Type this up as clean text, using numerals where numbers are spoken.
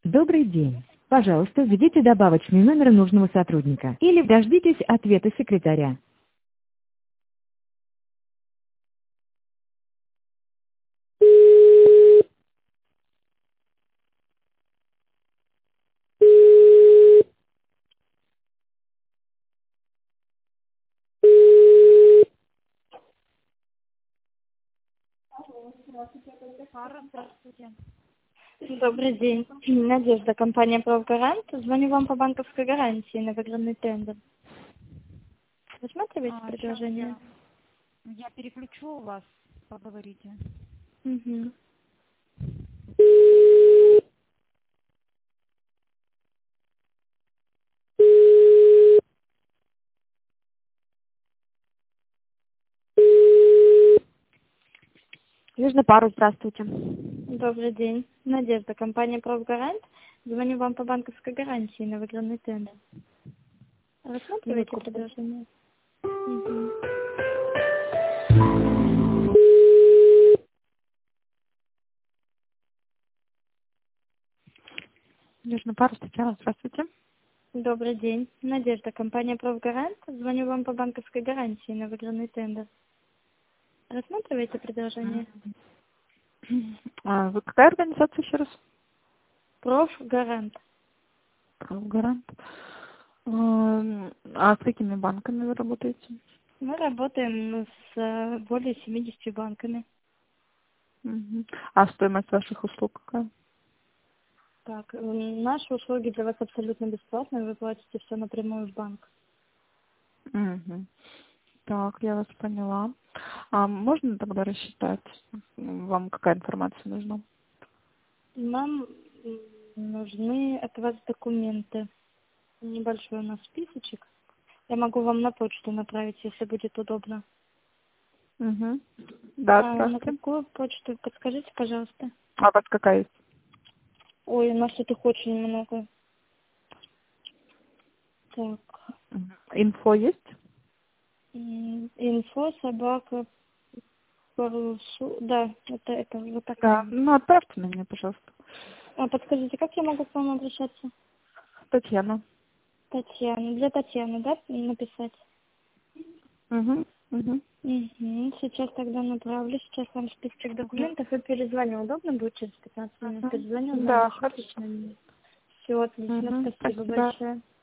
Добрый день. Пожалуйста, введите добавочный номер нужного сотрудника или дождитесь ответа секретаря. Здравствуйте. Добрый день. Надежда, компания «Правгарант». Звоню вам по банковской гарантии на выигранный тендер. Рассматриваете предложение? Я переключу вас, поговорите. Угу. Южный парус, здравствуйте. Добрый день. Надежда, компания «Правгарант». Звоню вам по банковской гарантии на выигранный тендер. Рассматриваете предложение? Угу. Южный парус, Татьяна, здравствуйте. Добрый день. Надежда, компания «Правгарант». Звоню вам по банковской гарантии на выигранный тендер. Рассматриваете предложение? А вы какая организация еще раз? «Правгарант». Правгарант. А с какими банками вы работаете? Мы работаем с более 70 банками. Мгм. А стоимость ваших услуг какая? Так, наши услуги для вас абсолютно бесплатные, вы платите все напрямую в банк. Мгм. Так, я вас поняла. А можно тогда рассчитать? Вам какая информация нужна? Нам нужны от вас документы. Небольшой у нас списочек. Я могу вам на почту направить, если будет удобно. Угу. Да, На здравствуйте. какую почту? Подскажите, пожалуйста. А у вас какая есть? Ой, у нас их очень много. Так. Инфо есть? Инфо, собака, парусу. Да, это вот Да. такая. Ну, отправьте на меня, пожалуйста. А подскажите, как я могу к вам обращаться? Татьяна. Татьяна. Для Татьяны, да, написать? Угу. Угу. Угу. Сейчас тогда направлю. Сейчас вам список документов и перезвоню. Удобно будет через 15 минут? Перезвоню на Да, ваш хорошо. личный номер. Все отлично. Угу. Спасибо Спасибо. большое.